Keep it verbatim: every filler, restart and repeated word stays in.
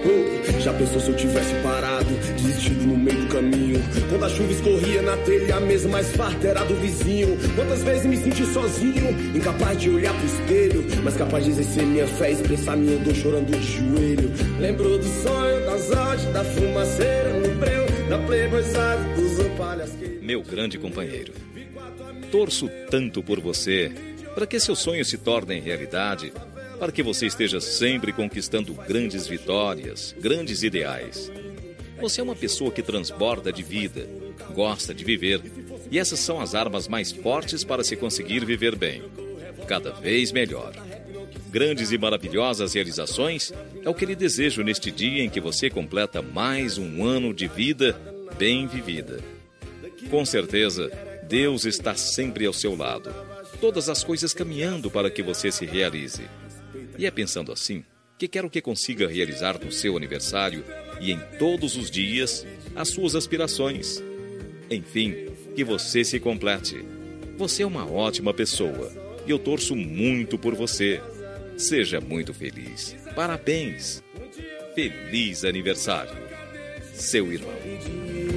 Oh, já pensou se eu tivesse parado, desistido no meio do caminho? Quando a chuva escorria na telha, a mesa mais farta era do vizinho. Quantas vezes me senti sozinho, incapaz de olhar pro espelho, mas capaz de exercer minha fé, expressar minha dor chorando de joelho. Lembrou do sonho, das odds, da fumaceira no breu, da playboyzada, dos opalhas que... Meu grande companheiro, torço tanto por você, para que seus sonhos se tornem realidade, para que você esteja sempre conquistando grandes vitórias, grandes ideais. Você é uma pessoa que transborda de vida, gosta de viver, e essas são as armas mais fortes para se conseguir viver bem, cada vez melhor. Grandes e maravilhosas realizações é o que lhe desejo neste dia em que você completa mais um ano de vida bem vivida. Com certeza, Deus está sempre ao seu lado, todas as coisas caminhando para que você se realize. E é pensando assim que quero que consiga realizar no seu aniversário e em todos os dias as suas aspirações. Enfim, que você se complete. Você é uma ótima pessoa e eu torço muito por você. Seja muito feliz. Parabéns. Feliz aniversário. Seu irmão.